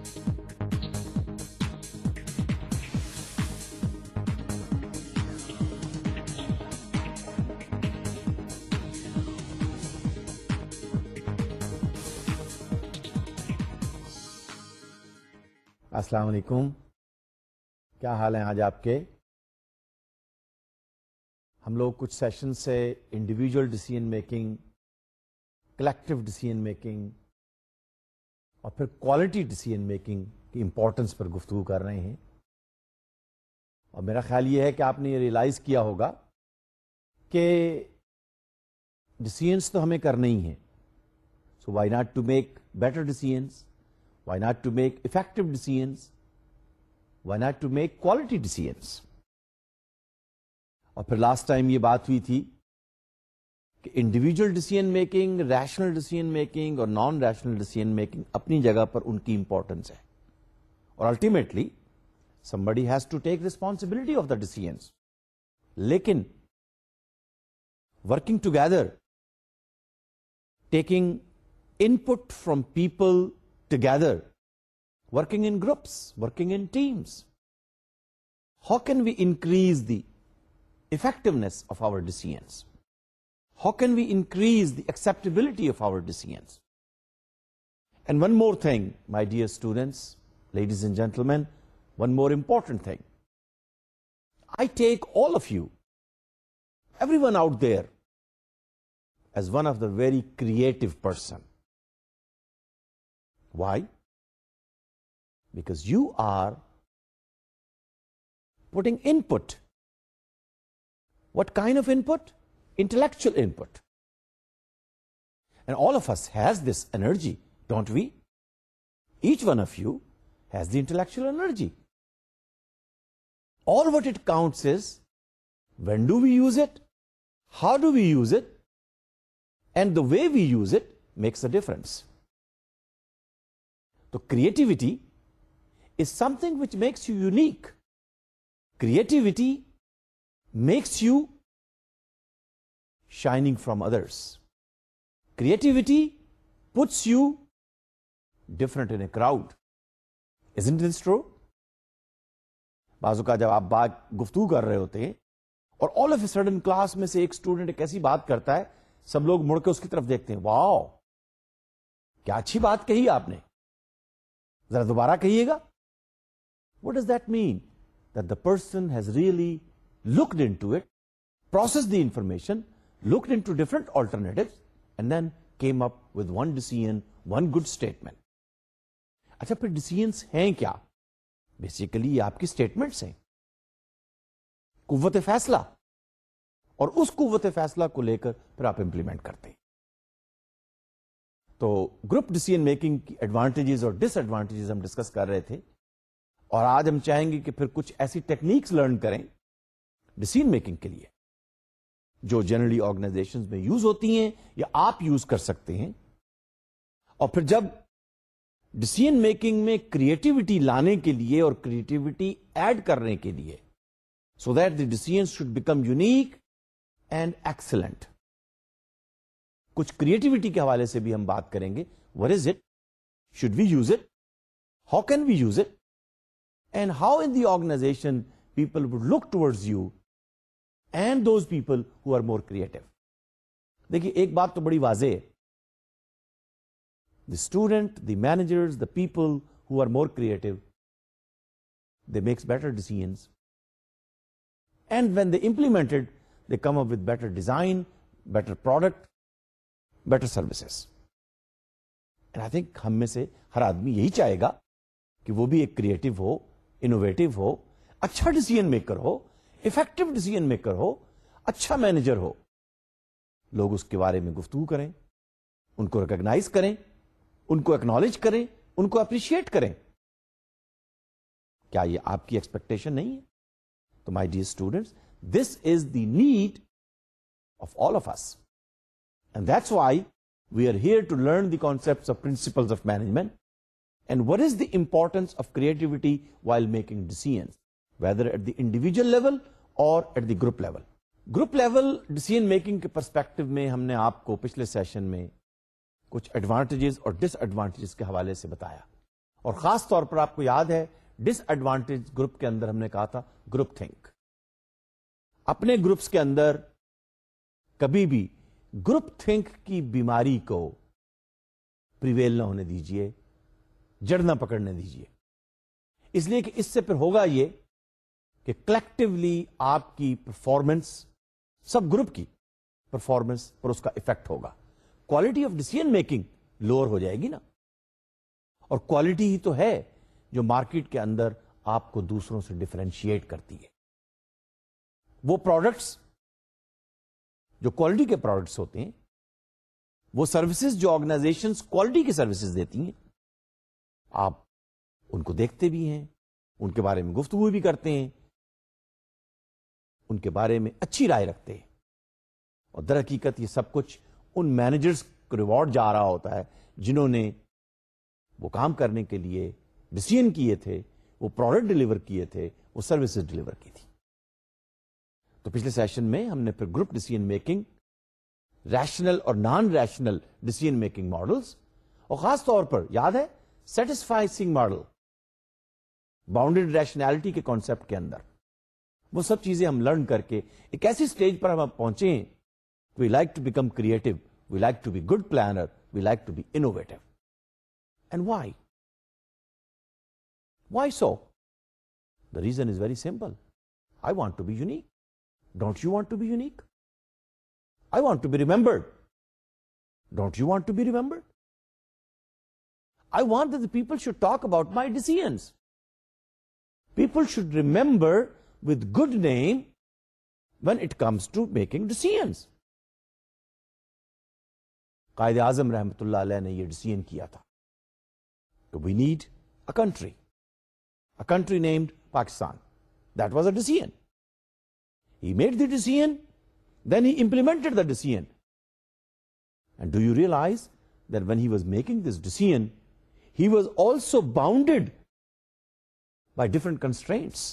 السلام علیکم، کیا حال ہیں آج آپ کے؟ ہم لوگ کچھ سیشن سے individual decision making, collective decision making اور پھر کوالٹی ڈیسیژن میکنگ کی امپورٹنس پر گفتگو کر رہے ہیں، اور میرا خیال یہ ہے کہ آپ نے یہ ریئلائز کیا ہوگا کہ ڈیسیژنس تو ہمیں کرنے ہی ہیں، so why not to make better decisions, why not to make effective decisions, why not to make quality decisions. اور پھر لاسٹ ٹائم یہ بات ہوئی تھی کہ individual decision making, rational decision making اور نان ریشنل ڈیسیژن میکنگ اپنی جگہ پر ان کی امپورٹنس ہے، اور ultimately somebody has to take responsibility of the decisions. لیکن working together, taking input from people together, working in groups, working in teams, how can we increase the effectiveness of our decisions? How can we increase the acceptability of our decisions? And one more thing, my dear students, ladies and gentlemen, one more important thing. I take all of you, everyone out there, as one of the very creative person. Why? Because you are putting input. What kind of input? Intellectual input. And all of us has this energy, don't we? Each one of you has the intellectual energy. All what it counts is, when do we use it? How do we use it? And the way we use it makes a difference. So creativity is something which makes you unique. Creativity makes you shining from others. Creativity puts you different in a crowd. Isn't this true? بعض اوقات جب آپ گفتگو کر رہے ہوتے ہیں اور all of a sudden class میں سے ایک اسٹوڈنٹ ایک ایسی بات کرتا ہے، سب لوگ مڑ کے اس کی طرف دیکھتے ہیں، واو کیا اچھی بات کہی آپ نے، ذرا دوبارہ کہیے گا. What does that mean? That the person has really looked into it, processed the information, looked into different alternatives, and then came up with one decision, one good statement. اچھا پھر ڈیسیژنس ہیں کیا؟ بیسیکلی یہ آپ کی اسٹیٹمنٹس ہیں، قوت فیصلہ، اور اس قوت فیصلہ کو لے کر پھر آپ امپلیمنٹ کرتے ہیں. تو گروپ ڈیسیژن میکنگ کی ایڈوانٹیجز اور ڈس ایڈوانٹیجز ہم ڈسکس کر رہے تھے، اور آج ہم چاہیں گے کہ پھر کچھ ایسی ٹیکنیکس لرن کریں ڈیسیژن میکنگ کے لیے جو جنرلی آرگنائزیشنز میں یوز ہوتی ہیں یا آپ یوز کر سکتے ہیں. اور پھر جب ڈیسیژن میکنگ میں کریٹیوٹی لانے کے لیے اور کریٹیوٹی ایڈ کرنے کے لیے، so that the decisions should become unique and excellent, کچھ کریٹیوٹی کے حوالے سے بھی ہم بات کریں گے. What is it? Should we use it? How can we use it? And how in the organization people would look towards you and those people who are more creative. دیکھیے ایک بات تو بڑی واضح ہے، the student, the managers, the people who are more creative, they make better decisions. And when they implement it, they come up with better design, better product, better services. And I think ہم میں سے ہر آدمی یہی چاہے گا کہ وہ بھی ایک کریٹو ہو، انوویٹو ہو، اچھا ڈیسیژن میکر ہو، افیکٹو ڈیسیژن میکر ہو، اچھا مینیجر ہو. لوگ اس کے بارے میں گفتگو کریں، ان کو ریکگنائز کریں، ان کو ایکنالج کریں، ان کو اپریشیٹ کریں. کیا یہ آپ کی ایکسپیکٹیشن نہیں ہے؟ تو my dear students, this is the need of all of us. And that's why we are here to learn the concepts of principles of management and what is the importance of creativity while making decisions, whether at the individual level or at the group level. Group level decision making کے perspective میں ہم نے آپ کو پچھلے session میں کچھ advantages اور ڈس ایڈوانٹیجز کے حوالے سے بتایا. اور خاص طور پر آپ کو یاد ہے ڈس ایڈوانٹیج گروپ کے اندر ہم نے کہا تھا گروپ تھنک. اپنے گروپس کے اندر کبھی بھی گروپ تھنک کی بیماری کو پریویل نہ ہونے دیجیے, جڑ نہ پکڑنے دیجیے. اس لیے کہ اس سے پھر ہوگا یہ کہ کلیکٹیولی آپ کی پرفارمنس, سب گروپ کی پرفارمنس پر اس کا افیکٹ ہوگا. Quality of decision making lower ہو جائے گی نا. اور کوالٹی ہی تو ہے جو مارکیٹ کے اندر آپ کو دوسروں سے ڈفرینشیٹ کرتی ہے. وہ پروڈکٹس جو کوالٹی کے پروڈکٹس ہوتے ہیں, وہ سروسز جو آرگنائزیشنز کوالٹی کی سروسز دیتی ہیں, آپ ان کو دیکھتے بھی ہیں, ان کے بارے میں گفتگو بھی کرتے ہیں, ان کے بارے میں اچھی رائے رکھتے ہیں. اور در حقیقت یہ سب کچھ ان مینیجرز کو ریوارڈ جا رہا ہوتا ہے جنہوں نے وہ کام کرنے کے لیے ڈیسیژن کیے تھے, وہ پروڈکٹ ڈلیور کیے تھے, وہ سروسز ڈلیور کی تھی. تو پچھلے سیشن میں ہم نے پھر گروپ ڈیسیژن میکنگ, ریشنل اور non rational decision making models, اور خاص طور پر یاد ہے سیٹسفائنگ ماڈل, باؤنڈیڈ ریشنالٹی کے کانسیپٹ کے اندر, وہ سب چیزیں ہم لرن کر کے ایک ایسی سٹیج پر ہم پہنچے ہیں. We like to become creative, we like to be good planner, we like to be innovative. And why so? The reason is very simple. I want to be unique. Don't you want to be unique? I want to be remembered. Don't you want to be remembered? I want that the people should talk about my decisions. People should remember with good name when it comes to making decisions. Quaid Azam رحمت اللہ علیہ نے یہ decision کیا تھا کہ we need a country named Pakistan. That was a decision. He made the decision, then he implemented the decision. And do you realize that when he was making this decision, he was also bounded by different constraints.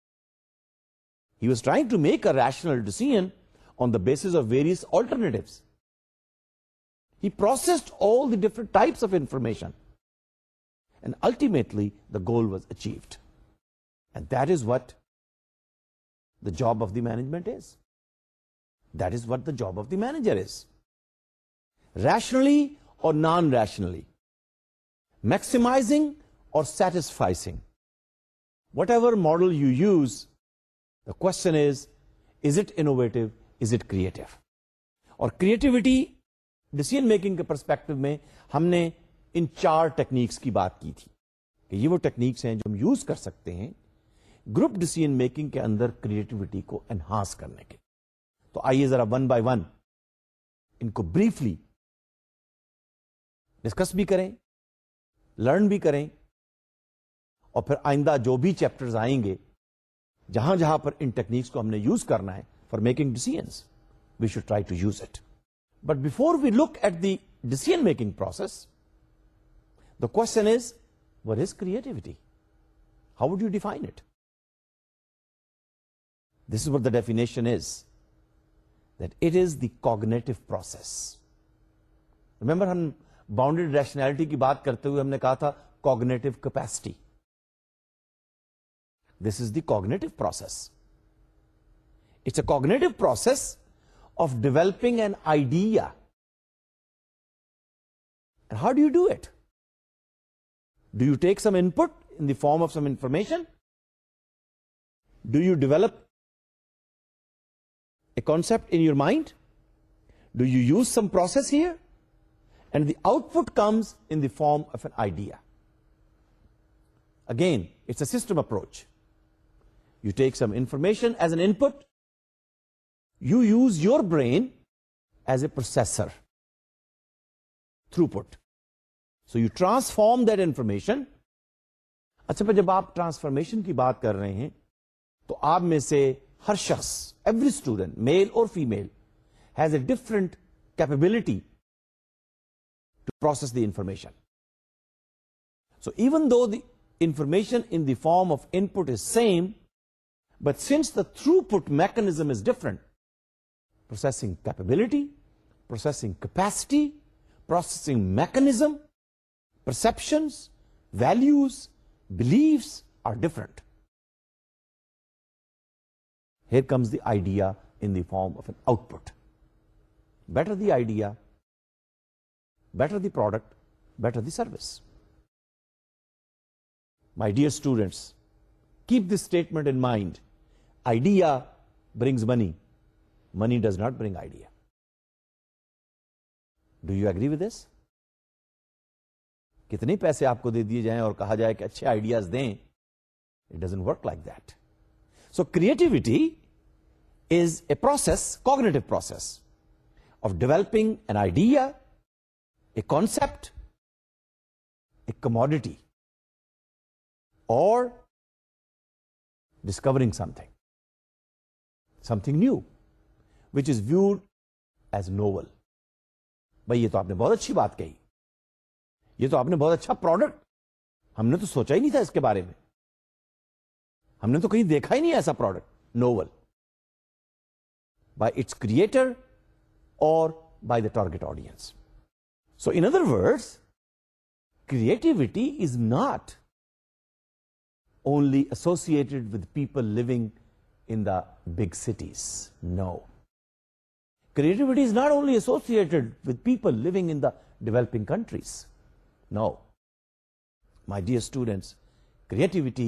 He was trying to make a rational decision on the basis of various alternatives. He processed all the different types of information. And ultimately, the goal was achieved. And that is what the job of the management is. That is what the job of the manager is. Rationally or non-rationally. Maximizing or satisficing. Whatever model you use, the question is it innovative? Is it creative? اور creativity decision making کے perspective میں ہم نے ان 4 techniques کی بات کی تھی کہ یہ وہ ٹیکنیکس ہیں جو ہم یوز کر سکتے ہیں گروپ ڈیسیژن میکنگ کے اندر کریٹیوٹی کو انہانس کرنے کے. تو آئیے ذرا 1 by 1 ان کو بریفلی ڈسکس بھی کریں, لرن بھی کریں, اور پھر آئندہ جو بھی چیپٹرز آئیں گے جہاں جہاں پر ان ٹیکنیکس کو ہم نے یوز کرنا ہے for making decisions, we should try to use it. But before we look at the decision making process, the question is, what is creativity? How would you define it? This is what the definition is, that it is the cognitive process. Remember, ہم bounded rationality کی بات کرتے ہوئے ہم نے کہا تھا cognitive capacity. This is the cognitive process. It's a cognitive process of developing an idea. And how do you do it? Do you take some input in the form of some information? Do you develop a concept in your mind? Do you use some process here? And the output comes in the form of an idea. Again, it's a system approach. You take some information as an input. You use your brain as a processor. Throughput. So you transform that information. اچھا پھر جب آپ transformation کی بات کر رہے ہیں تو آپ میں سے ہر شخص, ایوری اسٹوڈنٹ, میل اور female, has a different capability to process the information. So even though the information in the form of input is same, but since the throughput mechanism is different, processing capability, processing capacity, processing mechanism, perceptions, values, beliefs are different. Here comes the idea in the form of an output. Better the idea, better the product, better the service. My dear students, keep this statement in mind. Idea brings money. Money does not bring idea. Do you agree with this? کتنے پیسے آپ کو دے دیے جائیں اور کہا جائے کہ اچھے آئیڈیاز دیں, it doesn't work like that. So creativity is a process, cognitive process of developing an idea, a concept, a commodity, or discovering something new, which is viewed as novel. بھائی یہ تو آپ نے بہت اچھی بات کہی, یہ تو آپ نے بہت اچھا پروڈکٹ, ہم نے تو سوچا ہی نہیں تھا اس کے بارے میں, ہم نے تو کہیں دیکھا ہی نہیں ایسا product. Novel by its creator اور by the target audience. So in other words, creativity is not only associated with people living in the big cities. No. Creativity is not only associated with people living in the developing countries. No. My dear students, creativity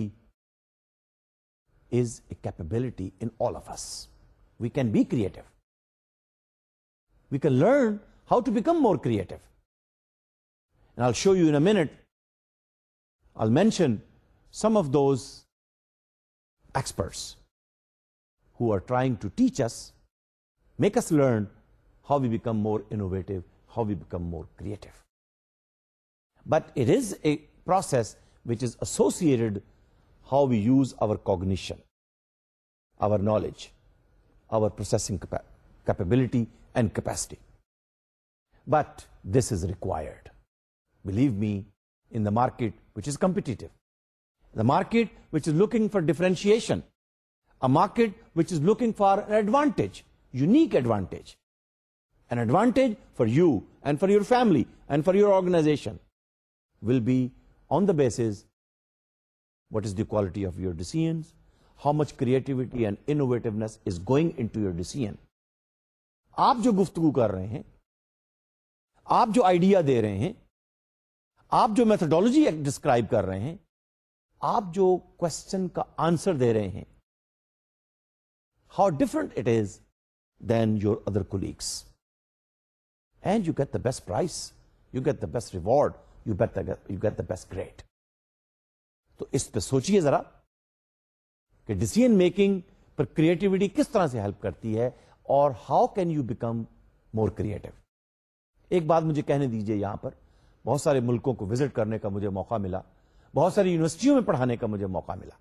is a capability in all of us. We can be creative. We can learn how to become more creative. And I'll show you in a minute. I'll mention some of those experts who are trying to teach us, make us learn how we become more innovative, how we become more creative. But it is a process which is associated how we use our cognition, our knowledge, our processing capability and capacity. But this is required. Believe me, in the market which is competitive, the market which is looking for differentiation, a market which is looking for an advantage, unique advantage, an advantage for you and for your family and for your organization, will be on the basis what is the quality of your decisions, how much creativity and innovativeness is going into your decision. آپ جو گفتگو کر رہے ہیں, آپ جو idea دے رہے ہیں, آپ جو میتھڈالوجی ڈسکرائب کر رہے ہیں, آپ جو کوشچن کا آنسر دے رہے ہیں, how different it is than your other colleagues. And you get the best price, you get the best reward, you get the best grade. تو اس پہ سوچئے ذرا کہ ڈیسیژن میکنگ پر کریٹیوٹی کس طرح سے ہیلپ کرتی ہے, اور how can you become more creative. ایک بات مجھے کہنے دیجئے, یہاں پر بہت سارے ملکوں کو وزٹ کرنے کا مجھے موقع ملا, بہت ساری یونیورسٹیوں میں پڑھانے کا مجھے موقع ملا.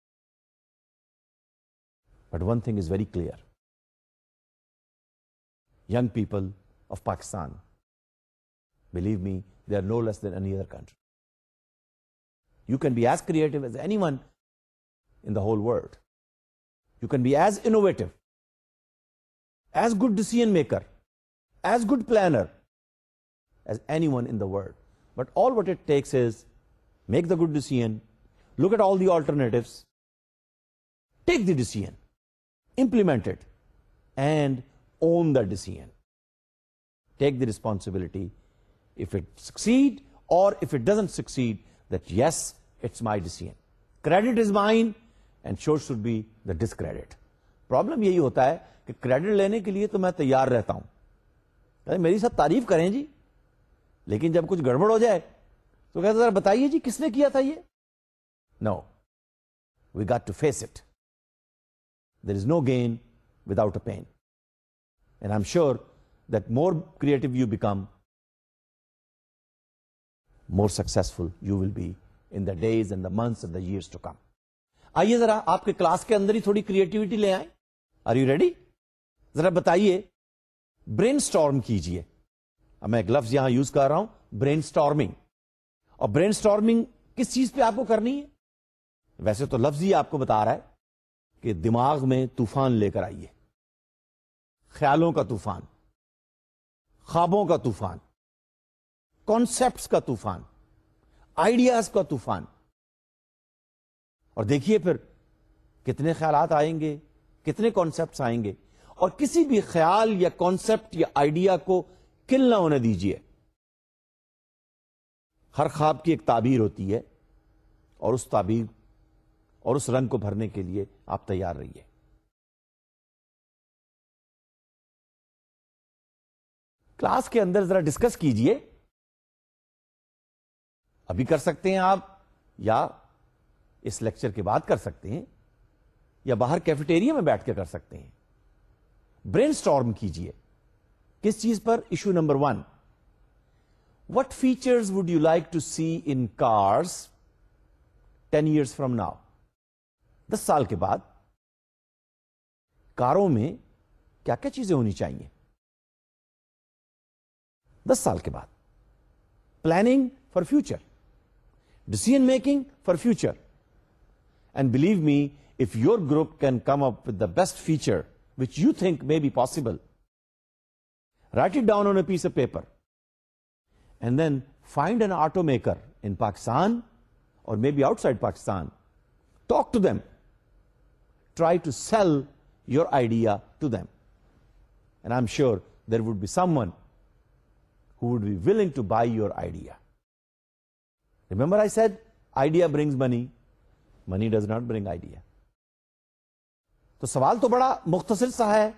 But one thing is very clear, young people of Pakistan, believe me, they are no less than any other country. You can be as creative as anyone in the whole world. You can be as innovative, as good decision maker, as good planner as anyone in the world. But all what it takes is make the good decision, look at all the alternatives, take the decision, implement it, and own the decision. Take the responsibility if it succeed or if it doesn't succeed, that yes, it's my decision. Credit is mine and so should be the discredit. Problem یہی ہوتا ہے کہ credit لینے کے لیے تو میں تیار رہتا ہوں, میری ساتھ تعریف کریں جی, لیکن جب کچھ گڑبڑ ہو جائے تو کہتے ذرا بتائیے جی کس نے کیا تھا یہ. No, we got to face it. There is no gain without a pain. And I'm sure that more creative you become, more successful you will be in the days and the months and the years to come. آئیے ذرا آپ کے class کے اندر ہی تھوڑی creativity لے آئیں. Are you ready? ذرا بتائیے, برین سٹارم کیجئے. اب میں ایک لفظ یہاں یوز کر رہا ہوں, برین سٹارمنگ. اور برین سٹارمنگ کس چیز پہ آپ کو کرنی ہے؟ ویسے تو لفظ ہی آپ کو بتا رہا ہے کہ دماغ میں طوفان لے کر آئیے, خیالوں کا طوفان, خوابوں کا طوفان, کانسیپٹس کا طوفان, آئیڈیاز کا طوفان. اور دیکھیے پھر کتنے خیالات آئیں گے, کتنے کانسیپٹس آئیں گے, اور کسی بھی خیال یا کانسیپٹ یا آئیڈیا کو کل نہ ہونے دیجیے. ہر خواب کی ایک تعبیر ہوتی ہے, اور اس تعبیر اور اس رنگ کو بھرنے کے لیے آپ تیار رہیے. کلاس کے اندر ذرا ڈسکس کیجئے, ابھی کر سکتے ہیں آپ, یا اس لیکچر کے بعد کر سکتے ہیں, یا باہر کیفیٹیریا میں بیٹھ کے کر سکتے ہیں. برین سٹارم کیجئے. کس چیز پر؟ Issue number 1, what features would you like to see in cars 10 years from now. 10 سال کے بعد کاروں میں کیا کیا چیزیں ہونی چاہیے؟ 10 سال کے بعد planning for future, decision making for future. And believe me, if your group can come up with the best feature which you think may be possible, write it down on a piece of paper and then find an automaker in Pakistan or maybe outside Pakistan. Talk to them. Try to sell your idea to them. And I'm sure there would be someone who would be willing to buy your idea. Remember I said, idea brings money. Money does not bring idea. تو سوال تو بڑا مختصر سا ہے,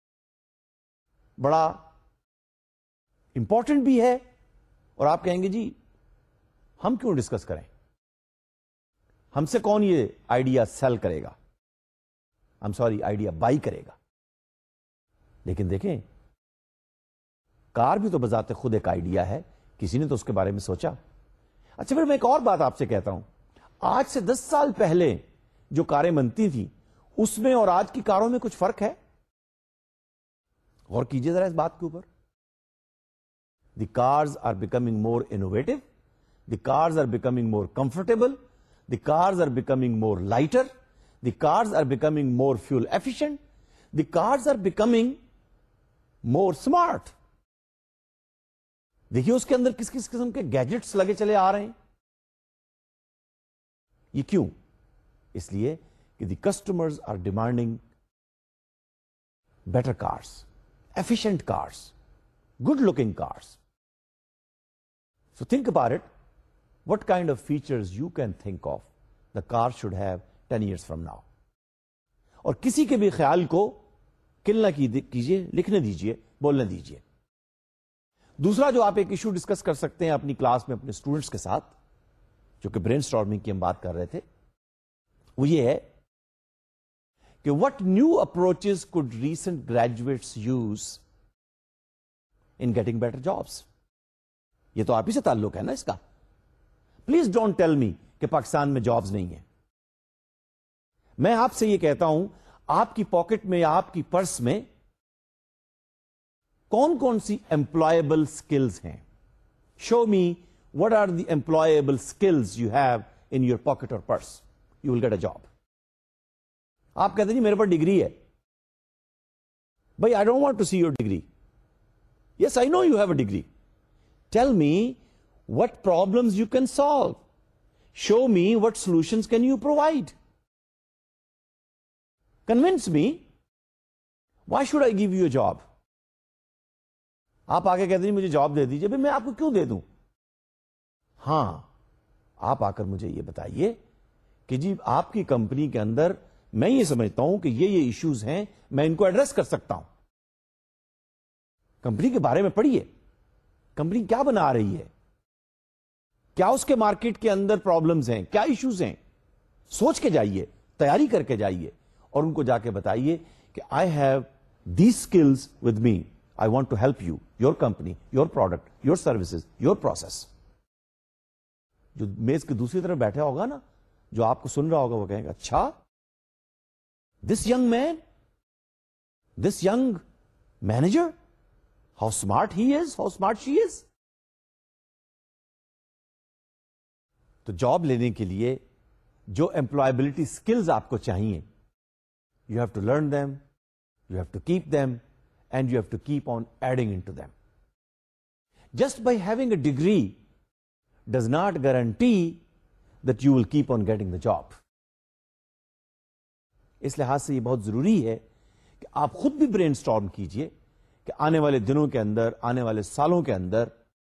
بڑا important بھی ہے, اور آپ کہیں گے جی ہم کیوں ڈسکس کریں, ہم سے کون یہ آئیڈیا سیل کرے گا, آئیڈیا بائی کرے گا. لیکن دیکھیں, کار بھی تو بذات خود ایک آئیڈیا ہے, کسی نے تو اس کے بارے میں سوچا. اچھا پھر میں ایک اور بات آپ سے کہتا ہوں, آج سے 10 سال پہلے جو کاریں بنتی تھیں اس میں اور آج کی کاروں میں کچھ فرق ہے؟ غور کیجئے ذرا اس بات کے اوپر. The cars are becoming more innovative, the cars are becoming more comfortable, the cars are becoming more lighter, the cars are becoming more fuel efficient, the cars are becoming more smart. دیکھیے اس کے اندر کس کس قسم کے gadgets لگے چلے آ رہے ہیں. یہ کیوں؟ اس لیے کہ the customers are demanding better cars, efficient cars, good looking cars. So think about it, what kind of features you can think of the car should have 10 years from now. اور کسی کے بھی خیال کو کل نہ کیجیے, لکھنے دیجیے, بولنے دیجیے. دوسرا جو آپ ایک ایشو ڈسکس کر سکتے ہیں اپنی کلاس میں اپنے اسٹوڈنٹس کے ساتھ, جو کہ برین اسٹارمنگ کی ہم بات کر رہے تھے, وہ یہ ہے کہ what new approaches could recent graduates use in getting better jobs. یہ تو آپ ہی سے تعلق ہے نا اس کا. پلیز ڈونٹ ٹیل می کہ پاکستان میں جابز نہیں ہیں. میں آپ سے یہ کہتا ہوں, آپ کی پاکٹ میں یا آپ کی پرس میں کون کون سی امپلائیبل اسکلز ہیں؟ Show me what are the employable skills you have in your pocket اور purse. You will get a job. آپ کہتے ہیں جی میرے پاس ڈگری ہے. بھائی I don't want to see your degree. Yes I know you have a degree. Tell me what problems you can solve. Show me what solutions can you provide. Convince me. Why should I give you a job? آپ آگے کہتے ہیں مجھے job دے دیجیے. بھائی میں آپ کو کیوں دے دوں؟ ہاں, آپ آ کر مجھے یہ بتائیے کہ جی آپ کی کمپنی کے اندر میں یہ سمجھتا ہوں کہ یہ ایشوز ہیں, میں ان کو ایڈریس کر سکتا ہوں. کمپنی کے بارے میں پڑھیے, کمپنی کیا بنا رہی ہے, کیا اس کے مارکیٹ کے اندر پرابلمز ہیں, کیا ایشوز ہیں. سوچ کے جائیے, تیاری کر کے جائیے, اور ان کو جا کے بتائیے کہ I have these skills with me, I want to help you, your company, your product, your services, your process. جو میز کی دوسری طرف بیٹھا ہوگا نا, جو آپ کو سن رہا ہوگا, وہ کہیں گے اچھا this young man, this young manager, how smart he is, how smart she is. تو جاب لینے کے لیے جو امپلائبلٹی اسکلز آپ کو چاہیے, you have to learn them, you have to keep them, and you have to keep on adding into them. Just by having a degree does not guarantee that you will keep on getting the job. اس لحاظ سے یہ بہت ضروری ہے کہ آپ خود بھی برین سٹارم کیجئے کہ آنے والے دنوں کے اندر، آنے والے سالوں کے اندر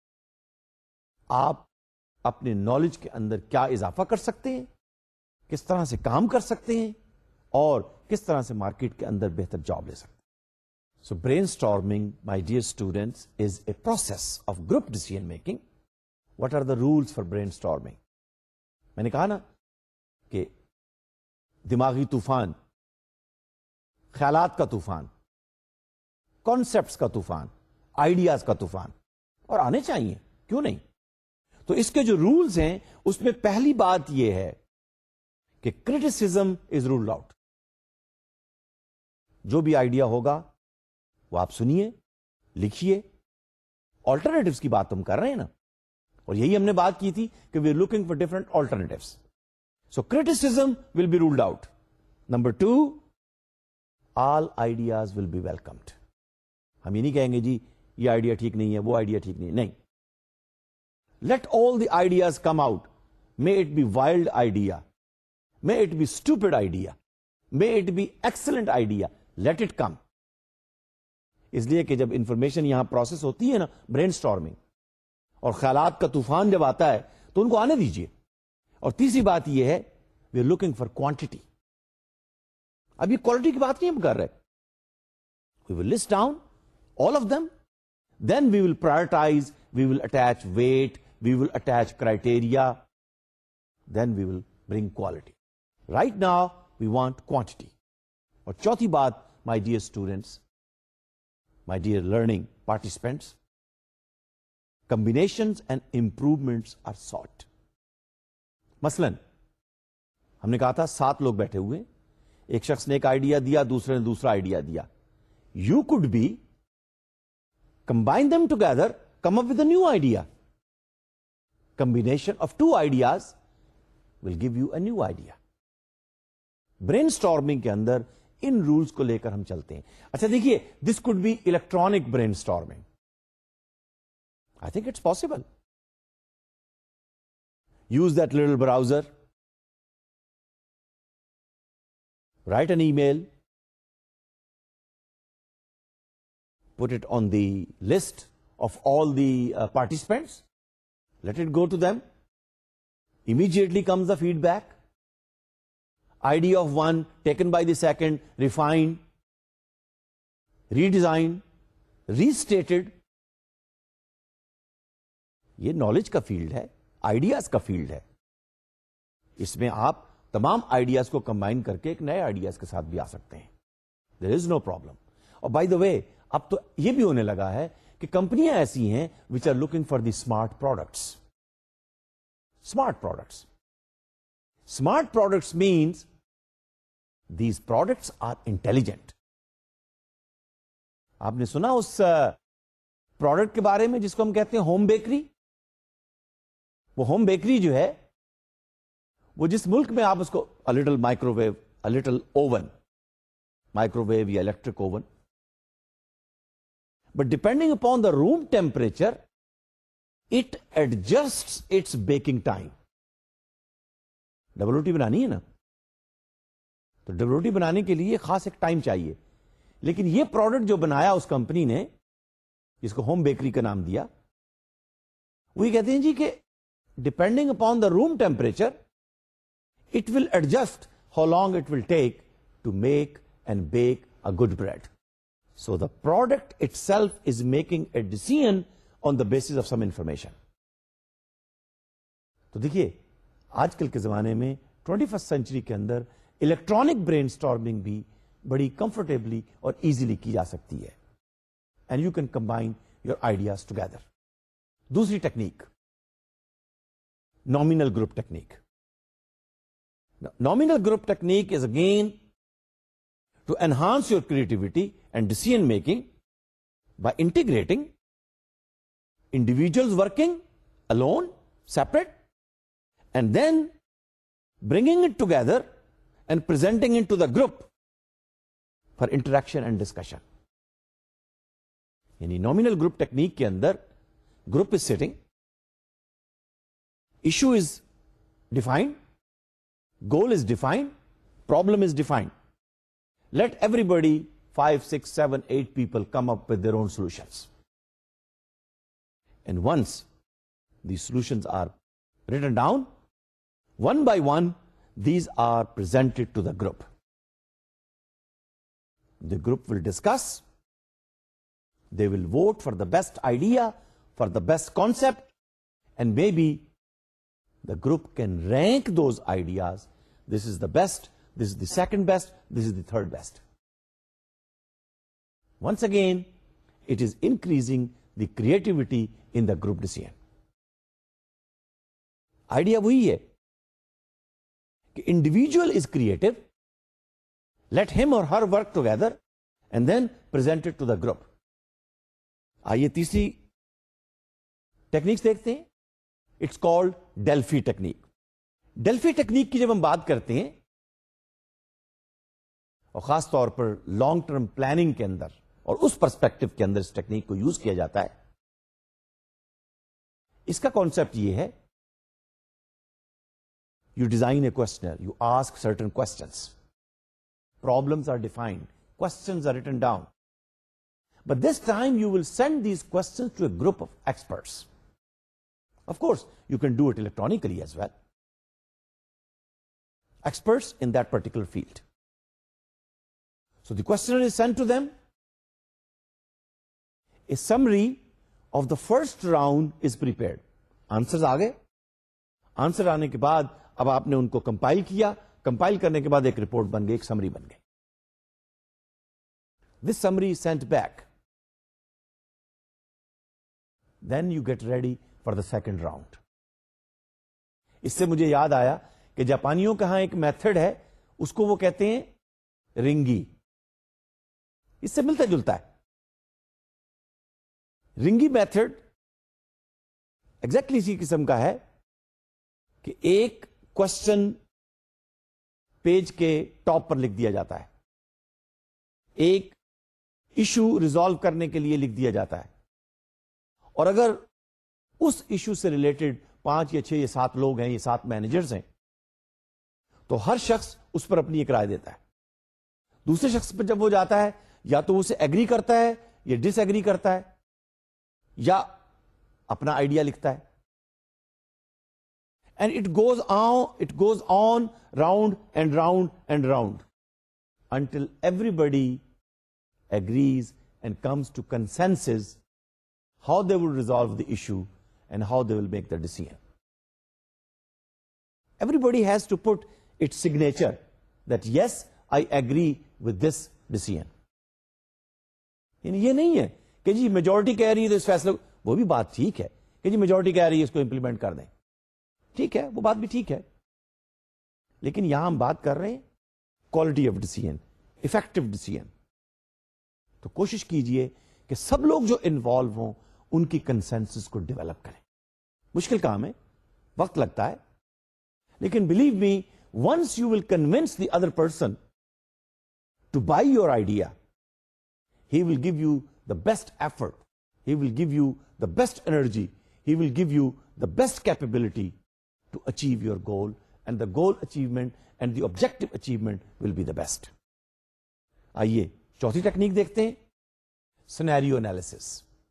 آپ اپنے نالج کے اندر کیا اضافہ کر سکتے ہیں، کس طرح سے کام کر سکتے ہیں، اور کس طرح سے مارکیٹ کے اندر بہتر جاب لے سکتے ہیں. So brainstorming my dear students is a process of group decision making. What are the rules for brainstorming? میں نے کہا نا کہ دماغی طوفان، خیالات کا طوفان، کانسیپٹس کا طوفان، آئیڈیاز کا طوفان، اور آنے چاہیے، کیوں نہیں؟ تو اس کے جو رولز ہیں اس میں پہلی بات یہ ہے کہ کرٹیسزم از رولڈ آؤٹ. جو بھی آئیڈیا ہوگا وہ آپ سنیے، لکھیے. آلٹرنیٹوز کی بات ہم کر رہے ہیں نا، اور یہی ہم نے بات کی تھی کہ we are looking for different alternatives. So criticism will be ruled out. Number 2، all ideas will be welcomed. ہم یہ نہیں کہیں گے جی یہ آئیڈیا ٹھیک نہیں ہے، وہ آئیڈیا ٹھیک نہیں ہے. نہیں، let all the ideas come out. May it be wild idea, may it be stupid idea, may it be excellent idea, let it come. اس لیے کہ جب انفارمیشن یہاں پروسیس ہوتی ہے نا، برین اسٹارمنگ، اور خیالات کا طوفان جب آتا ہے تو ان کو آنے دیجیے. اور تیسری بات یہ ہے، we are looking for quantity. اب یہ کوالٹی کی بات نہیں ہم کر رہے. We will list down all of them, then we will prioritize, we will attach weight, we will attach criteria, then we will bring quality. Right now we want quantity. اور چوتھی بات، my dear students, my dear learning participants, combinations and improvements are sought. مثلا ہم نے کہا تھا 7 لوگ بیٹھے ہوئے، ایک شخص نے ایک آئیڈیا دیا، دوسرے نے دوسرا آئیڈیا دیا. You could be combine them together, come up with a new idea. Combination of 2 ideas will give you a new idea. Brainstorming کے اندر ان رولز کو لے کر ہم چلتے ہیں. اچھا دیکھیے، this could be electronic brainstorming. I think it's possible. Use that little browser, write an email, put it on the list of all the participants, let it go to them. Immediately comes the feedback. Idea of one taken by the second, refined, redesigned, restated. یہ knowledge کا field ہے، ideas کا field ہے. اس میں آپ تمام ideas کو کمبائن کر کے ایک نئے آئیڈیاز کے ساتھ بھی آ سکتے ہیں. There is no problem. اور بائی دا وے اب تو یہ بھی ہونے لگا ہے کہ کمپنیاں ایسی ہیں which are looking for the smart products. Smart products. Smart products means these products are intelligent. آپ نے سنا اس پروڈکٹ کے بارے میں جس کو ہم کہتے ہیں ہوم بیکری؟ وہ ہوم بیکری جو ہے، وہ جس ملک میں آپ اس کو a little microwave, a little oven, microwave یا electric oven, but depending upon the room temperature, it adjusts its baking time. Double روٹی بنانی ہے نا، تو ڈبل روٹی بنانے کے لیے خاص ایک ٹائم چاہیے. لیکن یہ پروڈکٹ جو بنایا اس کمپنی نے، جس کو ہوم بیکری کا نام دیا، وہ کہتے ہیں جی کہ depending upon the room temperature it will adjust how long it will take to make and bake a good bread. So the product itself is making a decision on the basis of some information. تو دیکھیے، آج کل کے زمانے میں 21st century کے اندر electronic brain storming بھی بڑی کمفرٹیبلی اور ایزیلی کی جا سکتی ہے. And you can combine your ideas together. دوسری technique, nominal group technique. Nominal group technique is again to enhance your creativity and decision making by integrating individuals working alone, separate, and then bringing it together and presenting it to the group for interaction and discussion. یعنی nominal group technique کے اندر group is sitting, issue is defined, goal is defined, problem is defined. Let everybody, 5, 6, 7, 8 people come up with their own solutions. And once these solutions are written down, one by one, these are presented to the group. The group will discuss, they will vote for the best idea, for the best concept, and maybe the group can rank those ideas. This is the best, this is the second best, this is the third best. Once again, it is increasing the creativity in the group decision. Idea وہی ہے کہ individual is creative, let him or her work together and then present it to the group. آئیے تیسری techniques دیکھتے ہیں. It's called Delphi technique. Delphi technique کی جب ہم بات کرتے ہیں اور خاص طور پر لانگ ٹرم پلاننگ کے اندر اور اس پرسپیکٹو کے اندر اس ٹیکنیک کو یوز کیا جاتا ہے, اس کا کانسیپٹ یہ ہے, you design a questionnaire, you ask certain questions, problems are defined, questions are written down, but this time you will send these questions to a group of experts. Of course, you can do it electronically as well. Experts in that particular field. So the questionnaire is sent to them. A summary of the first round is prepared. Answers آ گئے. Answer آنے کے بعد اب آپ نے ان کو compile کیا. Compile کرنے کے بعد ایک رپورٹ بن گئی, ایک سمری بن گئی. This summary is sent back. Then you get ready for the second round. اس سے مجھے یاد آیا کہ جاپانیوں کا ہاں ایک میتھڈ ہے, اس کو وہ کہتے ہیں رنگی. اس سے ملتا جلتا ہے. رنگی میتھڈ ایگزیکٹلی اسی قسم کا ہے کہ ایک کوشچن پیج کے ٹاپ پر لکھ دیا جاتا ہے, ایک ایشو ریزالو کرنے کے لیے لکھ دیا جاتا ہے, اور اگر اس ایشو سے ریلیٹڈ 5 یا 6 یا 7 لوگ ہیں, یہ 7 مینیجرز ہیں, تو ہر شخص اس پر اپنی ایک رائے دیتا ہے. دوسرے شخص پر جب وہ جاتا ہے, یا تو اسے ایگری کرتا ہے یا ڈس ایگری کرتا ہے, یا اپنا آئیڈیا لکھتا ہے. And it goes on round and round and round until everybody agrees and comes to consensus how they will resolve the issue and how they will make the decision. Everybody has to put its signature that yes, I agree with this decision. یعنی یہ نہیں ہے کہ جی majority کہہ رہی ہے تو اس فیصلے, وہ بھی بات ٹھیک ہے کہ جی میجورٹی کہہ رہی ہے اس کو امپلیمنٹ کر دیں, ٹھیک ہے, وہ بات بھی ٹھیک ہے. لیکن یہاں ہم بات کر رہے ہیں quality of decision, effective decision. تو کوشش کیجئے کہ سب لوگ جو انوالو ہوں ان کی کنسنسس کو ڈیولپ کریں. مشکل کام ہے, وقت لگتا ہے, لیکن believe me, once you will convince the other person to buy your idea, he will give you the best effort, he will give you the best energy, he will give you the best capability to achieve your goal, and the goal achievement and the objective achievement will be the best. آئیے چوتھی technique دیکھتے ہیں, scenario analysis.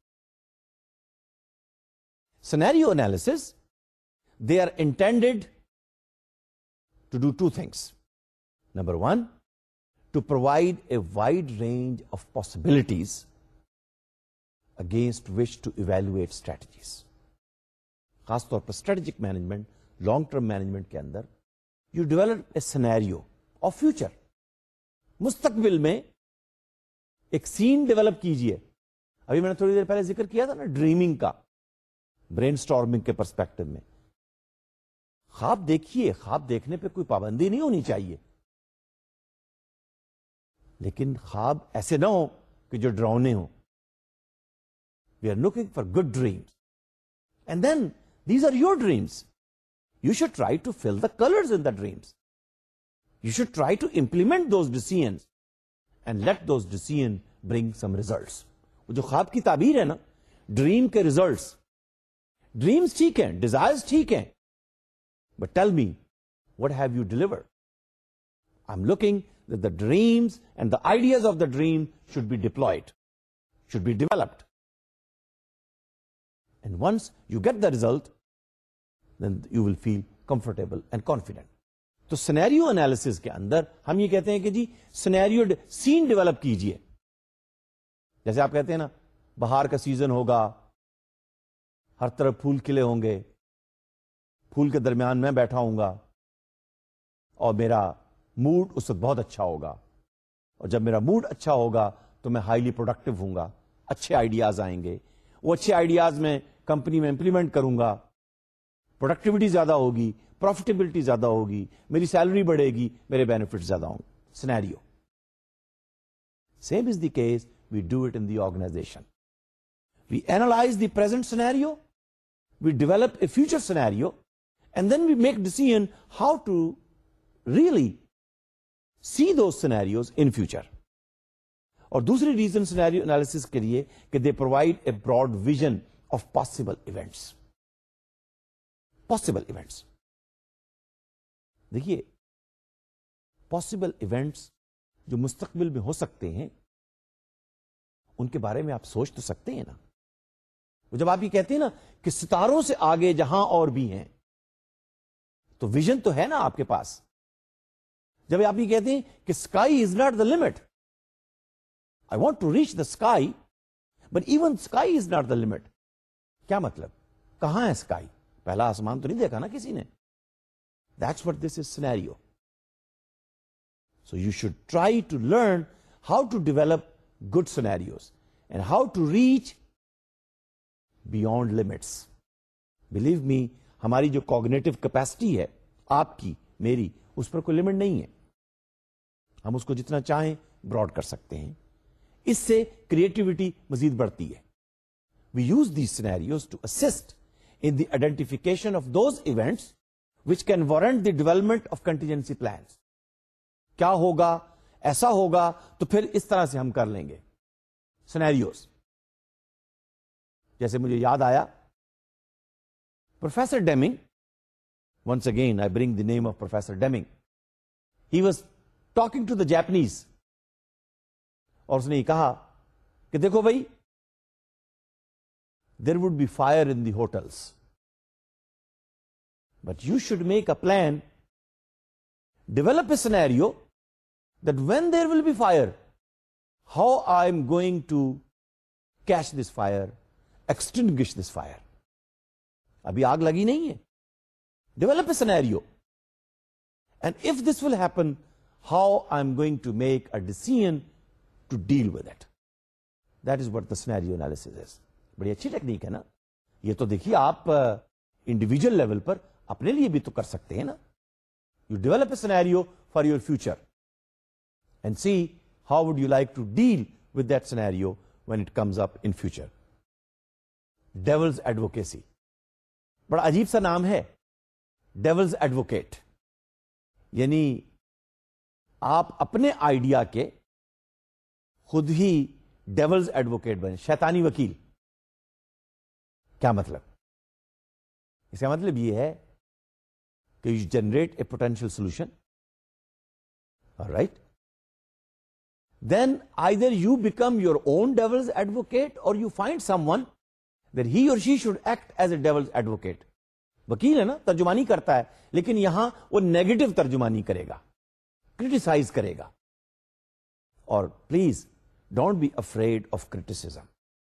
Scenario analysis, they are intended to do 2 things. Number 1, to provide a wide range of possibilities against which to evaluate strategies. خاص طور پر strategic management, long term management کے اندر you develop a scenario of future. مستقبل میں ایک سین develop کیجئے. ابھی میں نے تھوڑی دیر پہلے ذکر کیا تھا نا ڈریمنگ کا, برین اسٹارمنگ کے پرسپیکٹو میں. خواب دیکھیے, خواب دیکھنے پہ کوئی پابندی نہیں ہونی چاہیے, لیکن خواب ایسے نہ ہو کہ جو ڈراؤنے ہوں. We are looking for good dreams, and then these are your dreams. You should try to fill the colours in the dreams. You should try to implement those decisions and let those decision bring some results. وہ جو خواب کی تعبیر ہے نا, dream کے results. Dreams ٹھیک ہیں, ڈیزائرز ٹھیک ہیں, But tell me, what have you delivered? I'm looking that the dreams and the ideas of the dream should be deployed, should be developed. And once you get the result, then you will feel comfortable and confident. تو scenario analysis کے اندر ہم یہ کہتے ہیں کہ جی scenario سین develop کیجئے. جیسے آپ کہتے ہیں نا بہار کا سیزن ہوگا, ہر طرف پھول کھلے ہوں گے, پھول کے درمیان میں بیٹھا ہوں گا اور میرا موڈ اس وقت بہت اچھا ہوگا, اور جب میرا موڈ اچھا ہوگا تو میں ہائیلی پروڈکٹیو ہوں گا, اچھے آئیڈیاز آئیں گے, وہ اچھے آئیڈیاز میں کمپنی میں امپلیمنٹ کروں گا, پروڈکٹیوٹی زیادہ ہوگی, پروفیٹیبلٹی زیادہ ہوگی, میری سیلری بڑھے گی, میرے بینیفٹ زیادہ ہوں گے. Scenario. Same is the case, we do it in the organization. We analyze the present scenario, we develop a future scenario, and then we make decision how to really see those scenarios in future. اور دوسری reason scenario analysis کے لیے کہ they provide a broad vision of possible events. Possible events. دیکھیے possible events جو مستقبل میں ہو سکتے ہیں ان کے بارے میں آپ سوچ تو سکتے ہیں نا. جب آپ یہ کہتے ہیں نا کہ ستاروں سے آگے جہاں اور بھی ہیں, تو ویژن تو ہے نا آپ کے پاس. جب آپ یہ کہتے ہیں کہ sky is not the limit, I want to reach the sky but even sky is not the limit, کیا مطلب؟ کہاں ہے اسکائی؟ پہلا آسمان تو نہیں دیکھا نا کسی نے. That's what this is scenario. So you should try to learn how to develop good scenarios and how to reach beyond limits. Believe me, ہماری جو cognitive capacity ہے آپ کی میری, اس پر کوئی لمٹ نہیں ہے. ہم اس کو جتنا چاہیں براڈ کر سکتے ہیں. اس سے کریٹیوٹی مزید بڑھتی ہے. We use these scenarios to assist in the identification of those events which can warrant the development of contingency plans. کیا ہوگا, ایسا ہوگا تو پھر اس طرح سے ہم کر لیں گے. سینیریوز جیسے مجھے یاد آیا professor Deming, once again I bring the name of Professor Deming. He was talking to the Japanese اور اس نے یہ کہا کہ دیکھو بھائی, there would be fire in the hotels. But you should make a plan, develop a scenario that when there will be fire, how I'm going to catch this fire, extinguish this fire. ابھی آگ لگی نہیں ہے. Develop a scenario. And if this will happen, how I'm going to make a decision to deal with it. That is what the scenario analysis is. بڑی اچھی technique ہے نا. یہ تو دیکھیے آپ انڈیویجل لیول پر اپنے لیے بھی تو کر سکتے ہیں نا. You develop a scenario for your future and see how would you like to deal with that scenario when it comes up in future. Devil's advocacy, بڑا عجیب سا نام ہے, ڈیولز ایڈوکیٹ. یعنی آپ اپنے آئیڈیا کے خود ہی ڈیولز ایڈوکیٹ بنے, شیطانی وکیل. کیا مطلب؟ اس کا مطلب یہ ہے کہ you generate a potential solution, right, then either you become your own devil's advocate or you find someone that he or she should act as a devil's advocate. وکیل ہے نا, ترجمانی کرتا ہے, لیکن یہاں وہ نیگیٹو ترجمانی کرے گا, کریٹیسائز کرے گا. اور please don't be afraid of criticism,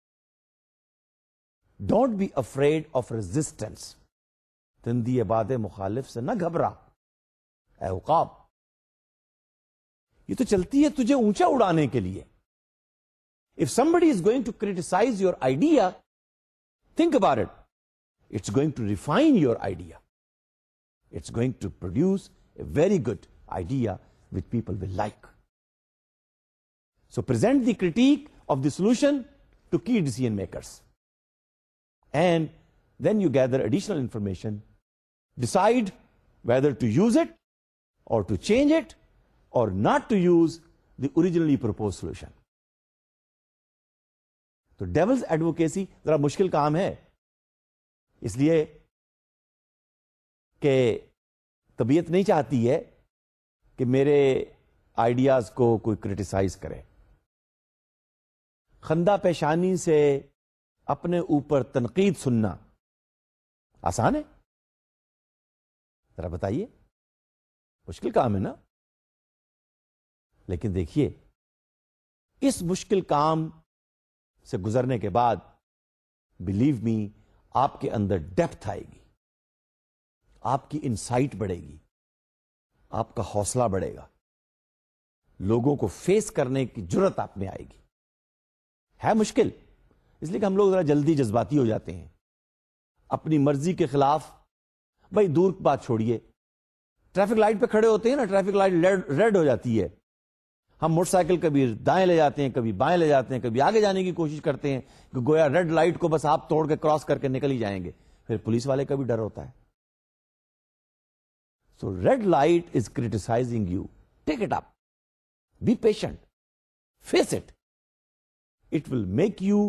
don't be afraid of resistance. تندی عباد مخالف سے نہ گھبرا اے عقاب, یہ تو چلتی ہے تجھے اونچا اڑانے کے لیے. If somebody is going to criticize your idea, think about it. It's going to refine your idea. It's going to produce a very good idea which people will like. So present the critique of the solution to key decision makers. And then you gather additional information, decide whether to use it or to change it or not to use the originally proposed solution. تو devil's advocacy ذرا مشکل کام ہے, اس لیے کہ طبیعت نہیں چاہتی ہے کہ میرے آئیڈیاز کو کوئی کرٹیسائز کرے. خندہ پیشانی سے اپنے اوپر تنقید سننا آسان ہے؟ ذرا بتائیے. مشکل کام ہے نا. لیکن دیکھیے, اس مشکل کام سے گزرنے کے بعد بلیو می آپ کے اندر ڈیپتھ آئے گی, آپ کی انسائٹ بڑھے گی, آپ کا حوصلہ بڑھے گا, لوگوں کو فیس کرنے کی جرت آپ میں آئے گی. ہے مشکل, اس لیے کہ ہم لوگ ذرا جلدی جذباتی ہو جاتے ہیں, اپنی مرضی کے خلاف. بھائی دور کی بات چھوڑیے, ٹریفک لائٹ پہ کھڑے ہوتے ہیں نا, ٹریفک لائٹ ریڈ ہو جاتی ہے, ہم موٹر سائیکل کبھی دائیں لے جاتے ہیں, کبھی بائیں لے جاتے ہیں, کبھی آگے جانے کی کوشش کرتے ہیں کہ گویا ریڈ لائٹ کو بس آپ توڑ کے کراس کر کے نکل ہی جائیں گے. پھر پولیس والے کا بھی ڈر ہوتا ہے. So red light is criticising you, take it up, be patient, face it, it will make you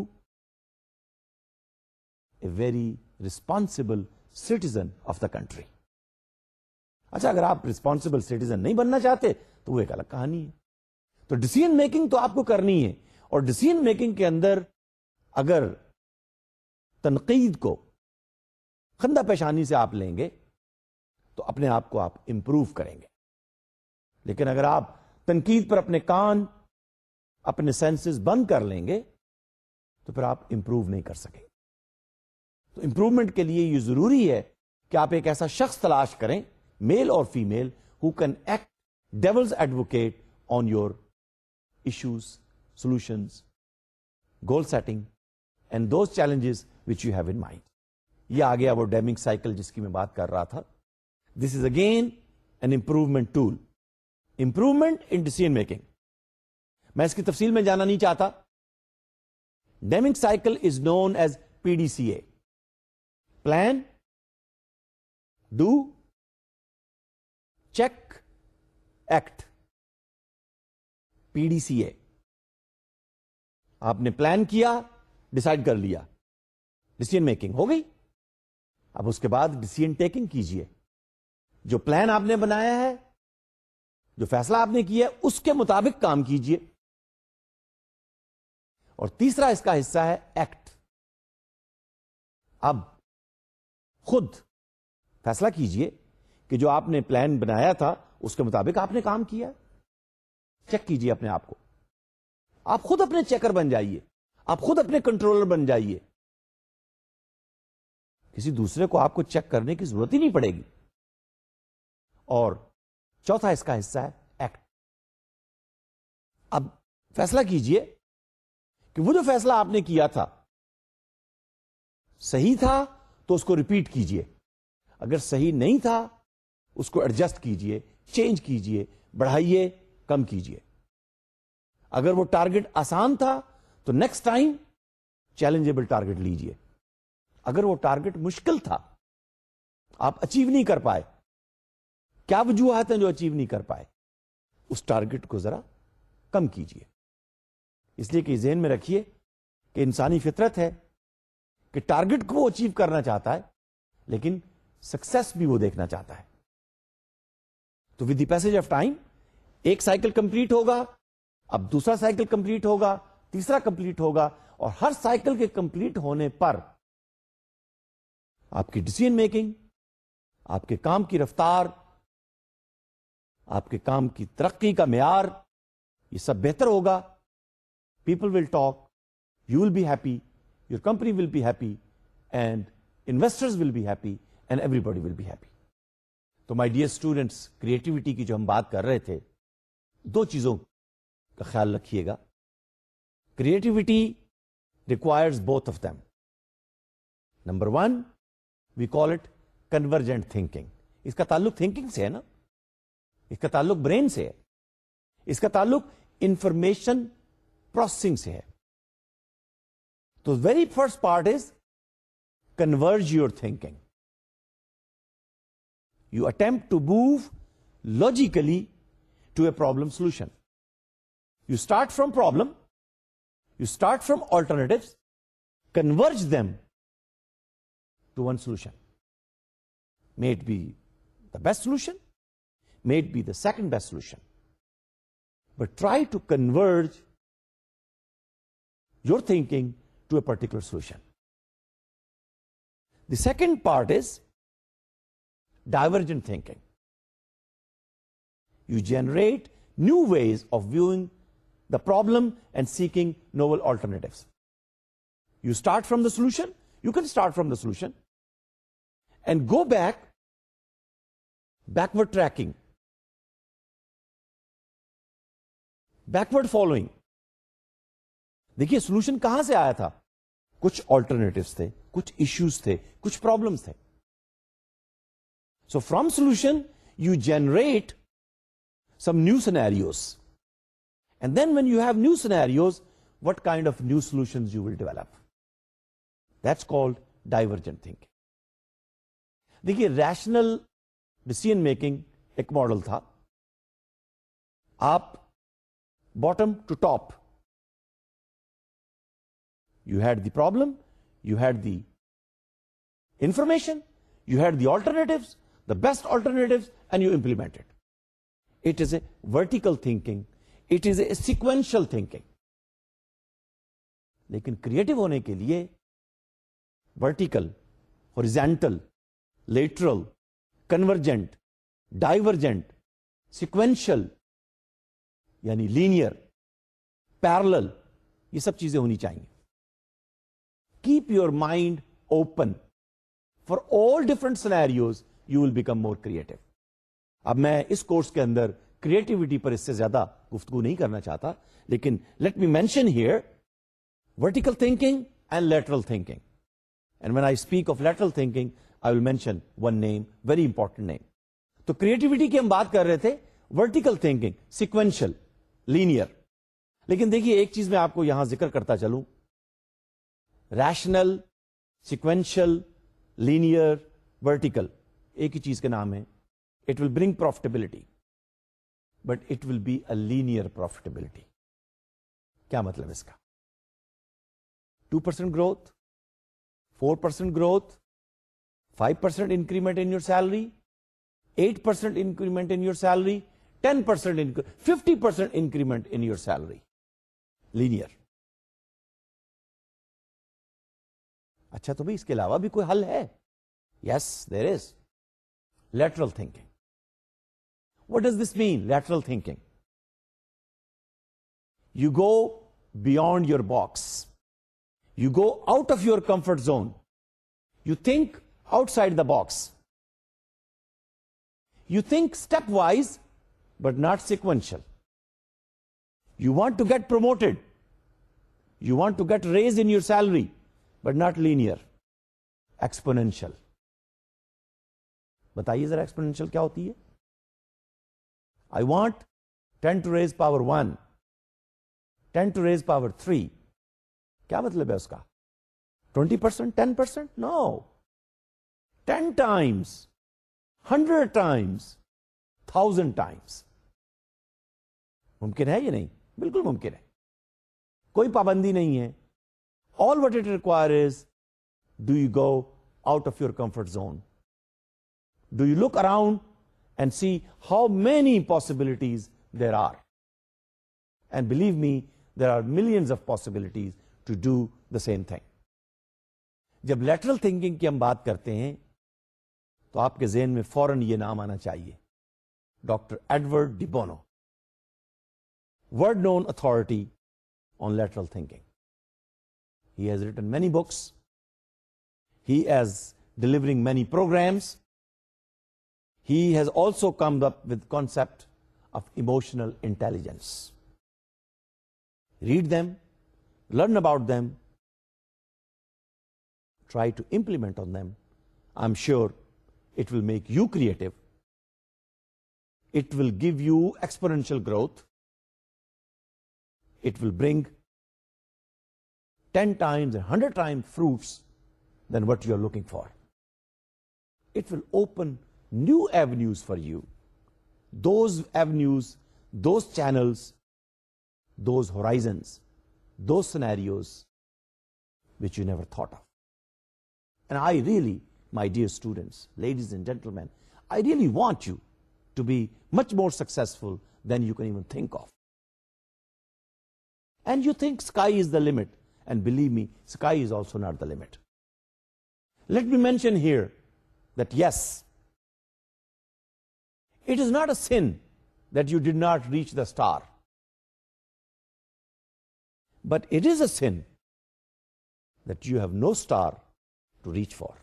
a very responsible citizen of the country. اچھا, اگر آپ ریسپانسبل سٹیزن نہیں بننا چاہتے تو وہ ایک الگ کہانی ہے. تو ڈیسیژن میکنگ تو آپ کو کرنی ہے, اور ڈیسیژن میکنگ کے اندر اگر تنقید کو خندہ پیشانی سے آپ لیں گے تو اپنے آپ کو آپ امپروو کریں گے. لیکن اگر آپ تنقید پر اپنے کان, اپنے سینسز بند کر لیں گے تو پھر آپ امپروو نہیں کر سکیں. تو امپروومنٹ کے لیے یہ ضروری ہے کہ آپ ایک ایسا شخص تلاش کریں, میل اور female, who can act devil's advocate on your issues, solutions, goal setting and those challenges which you have in mind. یہ آ گیا وہ ڈیمنگ سائیکل جس کی میں بات کر رہا تھا. This is again an improvement tool, improvement in decision making. میں اس کی تفصیل میں جانا نہیں چاہتا. Deming cycle is known as PDCA, plan, do, check, act. PDCA. آپ نے پلان کیا, ڈسائڈ کر لیا, ڈیسیژن میکنگ ہو گئی. اب اس کے بعد ڈیسیژن ٹیکنگ کیجئے. جو پلان آپ نے بنایا ہے, جو فیصلہ آپ نے کیا ہے, اس کے مطابق کام کیجئے. اور تیسرا اس کا حصہ ہے ایکٹ. اب خود فیصلہ کیجئے کہ جو آپ نے پلان بنایا تھا اس کے مطابق آپ نے کام کیا. چیک کیجئے اپنے آپ کو. آپ خود اپنے چیکر بن جائیے, آپ خود اپنے کنٹرولر بن جائیے. کسی دوسرے کو آپ کو چیک کرنے کی ضرورت ہی نہیں پڑے گی. اور چوتھا اس کا حصہ ہے ایکٹ. اب فیصلہ کیجئے کہ وہ جو فیصلہ آپ نے کیا تھا صحیح تھا تو اس کو ریپیٹ کیجئے, اگر صحیح نہیں تھا اس کو ایڈجسٹ کیجئے, چینج کیجئے, بڑھائیے, کم کیجئے. اگر وہ ٹارگٹ آسان تھا تو نیکسٹ ٹائم چیلنجیبل ٹارگٹ لیجئے. اگر وہ ٹارگٹ مشکل تھا, آپ اچیو نہیں کر پائے, کیا وجوہات ہیں جو اچیو نہیں کر پائے, اس ٹارگٹ کو ذرا کم کیجئے. اس لیے کہ ذہن میں رکھیے کہ انسانی فطرت ہے کہ ٹارگٹ کو وہ اچیو کرنا چاہتا ہے لیکن سکسیس بھی وہ دیکھنا چاہتا ہے. تو with the passage of time ایک سائیکل کمپلیٹ ہوگا, اب دوسرا سائیکل کمپلیٹ ہوگا, تیسرا کمپلیٹ ہوگا, اور ہر سائیکل کے کمپلیٹ ہونے پر آپ کی ڈیسیژن میکنگ, آپ کے کام کی رفتار, آپ کے کام کی ترقی کا معیار, یہ سب بہتر ہوگا. People will talk, you will be happy, your company will be happy, and investors will be happy, and everybody will be happy. تو مائی ڈیئر اسٹوڈنٹس, کریٹیوٹی کی جو ہم بات کر رہے تھے, دو چیزوں کا خیال رکھیے گا. Creativity requires both of them. Number 1 we call it convergent thinking. اس کا تعلق تھنکنگ سے ہے نا, اس کا تعلق برین سے ہے, اس کا تعلق انفارمیشن پروسیسنگ سے ہے. تو very first part is converge your thinking. You attempt to move logically to a problem solution. You start from problem, you start from alternatives, converge them to one solution. May it be the best solution, may it be the second best solution, but try to converge your thinking to a particular solution. The second part is divergent thinking. You generate new ways of viewing the problem and seeking novel alternatives. You start from the solution, you can start from the solution and go back, backward tracking, backward following. دیکھیے solution کہاں سے آیا تھا؟ کچھ alternatives تھے، کچھ issues تھے، کچھ پرابلمس تھے. So from solution you generate some new scenarios and then when you have new scenarios what kind of new solutions you will develop. That's called divergent thinking. دیکھیے ریشنل ڈیسیژن میکنگ ایک model تھا. آپ bottom to top, you had the problem, you had the information, you had the alternatives, the best alternatives, and you implement it. It is a vertical thinking, it is a sequential thinking. لیکن creative ہونے کے لیے vertical, horizontal, lateral, convergent, divergent, sequential یعنی linear, parallel, یہ سب چیزیں ہونی چاہیے. Keep your mind open for all different scenarios, you will become more creative. اب میں اس کورس کے اندر کریٹیوٹی پر اس سے زیادہ گفتگو نہیں کرنا چاہتا, لیکن let me mention here vertical thinking and lateral thinking. And when I speak of lateral thinking, I will mention one name, very important name. تو کریٹیوٹی کی ہم بات کر رہے تھے, vertical thinking, sequential, linear. لیکن دیکھیے ایک چیز میں آپ کو یہاں ذکر کرتا چلوں, ریشنل, سیکوینشل, لینئر, ورٹیکل, ایک ہی چیز کے نام ہے. It will bring profitability but it will be a linear profitability. کیا مطلب اس کا؟ 2% growth, 4% growth, 5% increment in your salary, 8% increment in your salary, 10%, 50% increment in your salary. Linear. اچھا تو بھائی اس کے علاوہ بھی کوئی حل ہے؟ Yes there is. Lateral thinking. What does this mean lateral thinking? You go beyond your box, you go out of your comfort zone, you think outside the box, you think stepwise but not sequential. You want to get promoted, you want to get raise in your salary but not linear, exponential. بتائیے ذرا exponential کیا ہوتی ہے؟ I want 10 to raise power 1, 10 to raise power 3. کیا مطلب ہے اس کا؟ 20%, 10%? No. 10 times, 100 times, 1000 times. ممکن ہے یا نہیں؟ بالکل ممکن ہے. کوئی پابندی نہیں ہے. All what it requires is, do you go out of your comfort zone? Do you look around and see how many possibilities there are? And believe me, there are millions of possibilities to do the same thing. جب lateral thinking کی ہم بات کرتے ہیں تو آپ کے ذہن میں فوراً یہ نام آنا چاہیے, doctor Edward de Bono, world known authority on lateral thinking. He has written many books. He is delivering many programs. He has also come up with concept of emotional intelligence. Read them, learn about them, try to implement on them. I'm sure it will make you creative. It will give you exponential growth. It will bring 10 times and 100 times fruits than what you are looking for. It will open new avenues for you. Those avenues, those channels, those horizons, those scenarios which you never thought of. And I really, my dear students, ladies and gentlemen, I really want you to be much more successful than you can even think of. And you think sky is the limit, and believe me, sky is also not the limit. Let me mention here that yes, it is not a sin that you did not reach the star, but it is a sin that you have no star to reach for.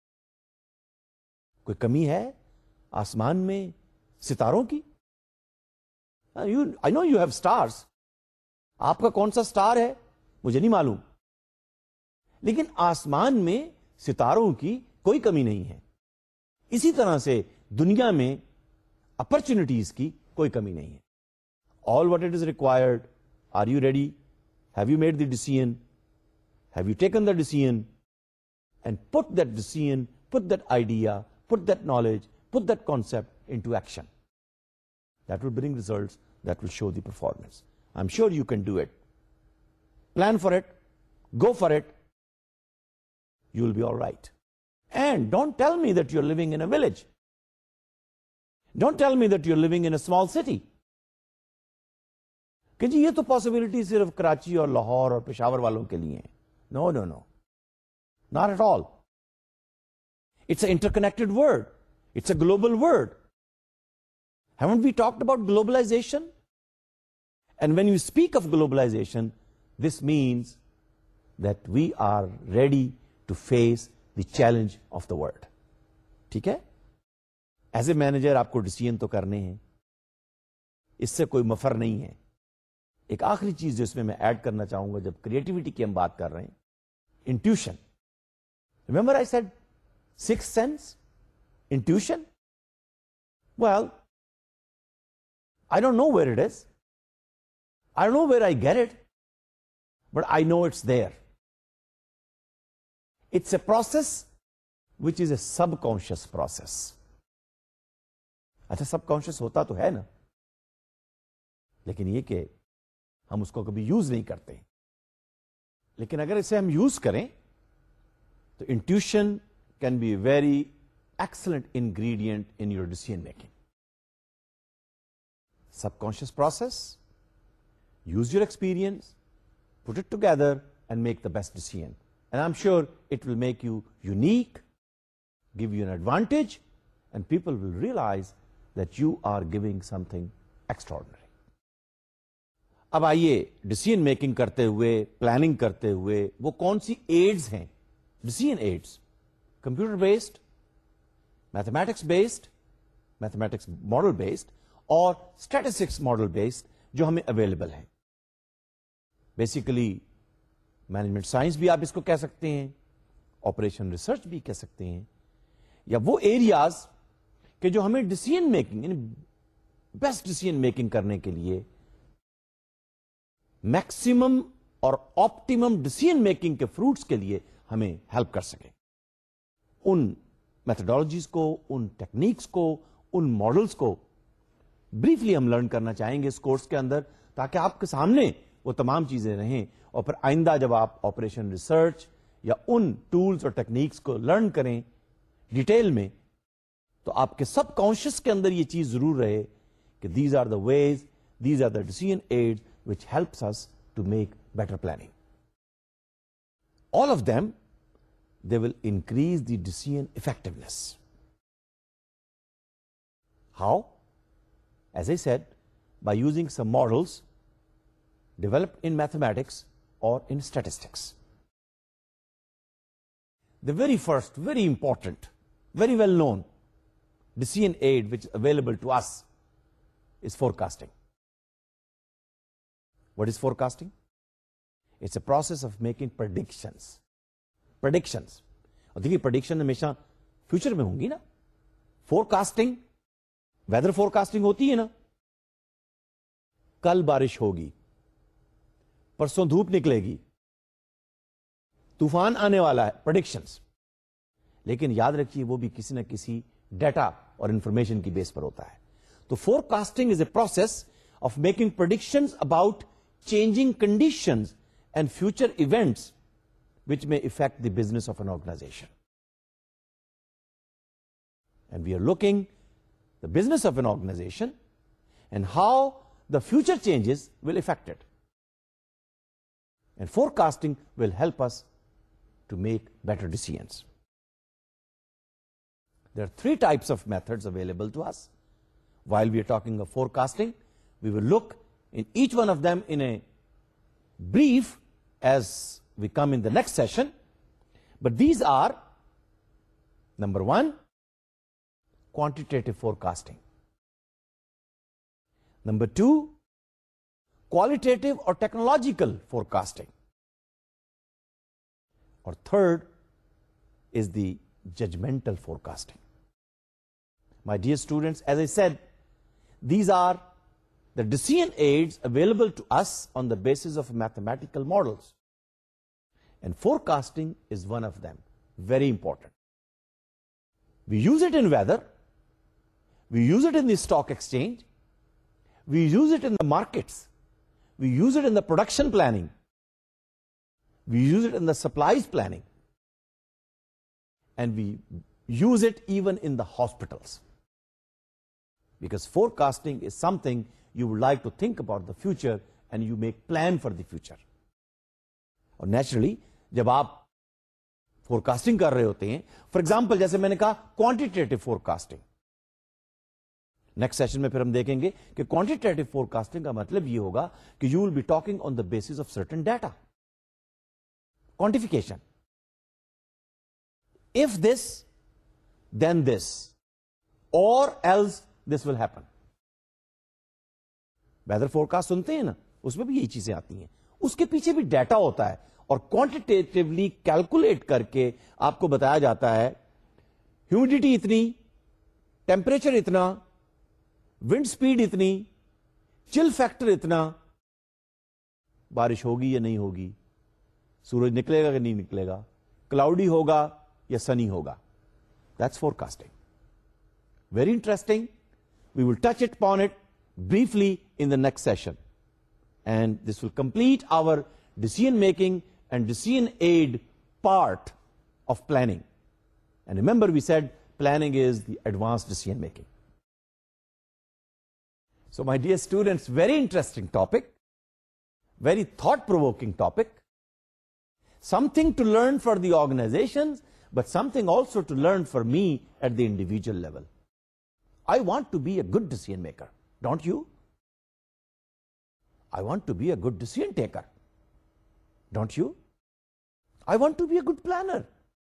کوئی کمی ہے آسمان میں ستاروں کی؟ I know you have stars. آپ کا کون سا سٹار ہے مجھے نہیں معلوم، لیکن آسمان میں ستاروں کی کوئی کمی نہیں ہے. اسی طرح سے دنیا میں اپرچونٹیز کی کوئی کمی نہیں ہے. All what it is required, are you ready? Have you made the decision? Have you taken the decision? And put that decision, put that idea, put that knowledge, put that concept into action. That will bring results, that will show the performance. I'm sure you can do it. Plan for it, go for it, you will be all right. And don't tell me that you're living in a village. Don't tell me that you're living in a small city. کہ جی یہ تو possibility صرف کراچی اور لاہور اور پشاور والوں کے لیے ہیں. No, no, no. Not at all. It's an interconnected word. It's a global word. Haven't we talked about globalization? And when you speak of globalization, this means that we are ready to face the challenge of the world. ٹھیک ہے؟ As a manager آپ کو decision تو کرنے ہیں، اس سے کوئی مفر نہیں ہے. ایک آخری چیز جو اس میں ایڈ کرنا چاہوں گا، جب کریٹیوٹی کی ہم بات کر رہے ہیں، intuition. Remember I said six sense, intuition. Well I don't know where it is. I don't know where I get it, but I know it's there. It's a process which is a subconscious process. اچھا سب conscious ہوتا تو ہے نا، لیکن یہ کہ ہم اس کو کبھی یوز نہیں کرتے. لیکن اگر اسے ہم یوز کریں تو intuition can be a very excellent ingredient in your decision making. Subconscious process, use your experience, put it together and make the best decision. And I'm sure it will make you unique, give you an advantage, and people will realize that you are giving something extraordinary. اب آئیے decision making کرتے ہوئے، planning کرتے ہوئے وہ کون سی aids ہیں؟ Decision aids computer based, mathematics based, mathematics model based اور اسٹیٹسٹکس ماڈل بیسڈ جو ہمیں اویلیبل ہے. بیسیکلی مینجمنٹ سائنس بھی آپ اس کو کہہ سکتے ہیں، آپریشن ریسرچ بھی کہہ سکتے ہیں، یا وہ ایریاز کہ جو ہمیں ڈیسیژن میکنگ یعنی بیسٹ ڈیسیژن میکنگ کرنے کے لیے میکسیمم اور آپٹیمم ڈیسیژن میکنگ کے فروٹس کے لیے ہمیں ہیلپ کر سکیں. ان میتھڈالوجیز کو، ان ٹیکنیکس کو، ان ماڈلس کو بریفلی ہم لرن کرنا چاہیں گے اس کورس کے اندر، تاکہ آپ کے سامنے وہ تمام چیزیں رہیں، اور پھر آئندہ جب آپ آپریشن ریسرچ یا ان ٹولز اور ٹیکنیکس کو لرن کریں ڈیٹیل میں، تو آپ کے سب کانشیس کے اندر یہ چیز ضرور رہے کہ these are the ways, these are the decision aids which helps us to make better planning. All of them, they will increase the decision effectiveness. How? As I said, by using some models developed in mathematics or in statistics. The very first, very important, very well known decision aid which is available to us is forecasting. What is forecasting? It's a process of making predictions. Predictions. اور دیکھیے prediction ہمیشہ future میں ہوں گی نا. Forecasting, weather forecasting ہوتی ہے نا، کل بارش ہوگی، پرسوں دھوپ نکلے گی، طوفان آنے والا ہے، پریڈکشنز. لیکن یاد رکھیے وہ بھی کسی نہ کسی ڈیٹا اور انفارمیشن کی بیس پر ہوتا ہے. تو forecasting is a process of making predictions about changing conditions and future events which may affect the business of an organization. And we are looking the business of an organization, and how the future changes will affect it. And forecasting will help us to make better decisions. There are 3 types of methods available to us. While we are talking of forecasting, we will look in each one of them in a brief as we come in the next session. But these are, number 1, quantitative forecasting. Number 2, qualitative or technological forecasting. Or third is the judgmental forecasting. My dear students, as I said, these are the decision aids available to us on the basis of mathematical models. And forecasting is one of them, very important. We use it in weather, we use it in the stock exchange, we use it in the markets, we use it in the production planning, we use it in the supplies planning, and we use it even in the hospitals. Because forecasting is something you would like to think about the future and you make plan for the future. और naturally, जब आप forecasting कर रहे होते हैं, for example, जैसे मैंने कहा quantitative forecasting. Next session में फिर हम देखेंगे कि quantitative forecasting का मतलब ये होगा कि you will be talking on the basis of certain data. Quantification. If this, then this, or else this will happen. Weather forecast सुनते हैं ना, उसमें भी यही चीजें आती हैं. उसके पीछे भी डाटा होता है और क्वांटिटेटिवली कैलकुलेट करके आपको बताया जाता है ह्यूमिडिटी इतनी, टेम्परेचर इतना, विंड स्पीड इतनी, चिल फैक्टर इतना, बारिश होगी या नहीं होगी, सूरज निकलेगा कि नहीं निकलेगा, क्लाउडी होगा या सनी होगा. That's forecasting. Very interesting. We will touch upon it briefly in the next session. And this will complete our decision making and decision aid part of planning. And remember, we said planning is the advanced decision making. So my dear students, very interesting topic, very thought-provoking topic, something to learn for the organizations, but something also to learn for me at the individual level. I want to be a good decision maker, don't you? I want to be a good decision taker, don't you? I want to be a good planner,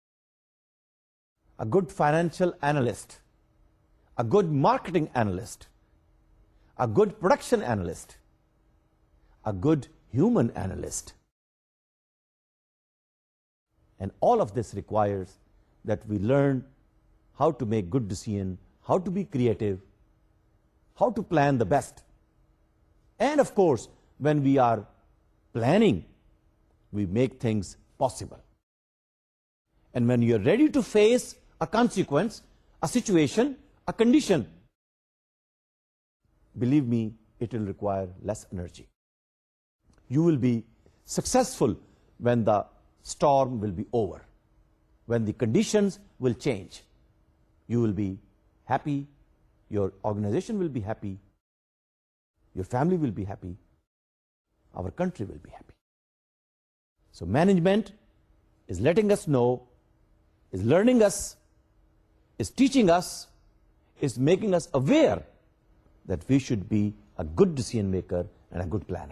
a good financial analyst, a good marketing analyst, a good production analyst, a good human analyst. And all of this requires that we learn how to make good decisions, how to be creative, how to plan the best. And of course, when we are planning, we make things possible. And when you are ready to face a consequence, a situation, a condition, believe me, it will require less energy. You will be successful when the storm will be over, when the conditions will change. You will be happy, your organization will be happy, your family will be happy, our country will be happy. So management is letting us know, is learning us, is teaching us, is making us aware that we should be a good decision maker and a good planner.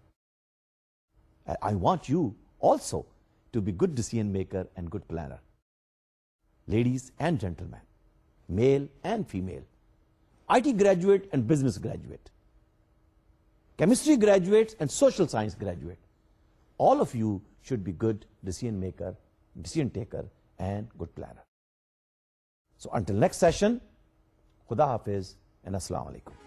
I want you also to be good decision maker and good planner. Ladies and gentlemen, male and female, IT graduate and business graduate, chemistry graduates and social science graduate, all of you should be good decision maker, decision taker and good planner. So until next session, Khuda Hafiz and Assalamu Alaikum.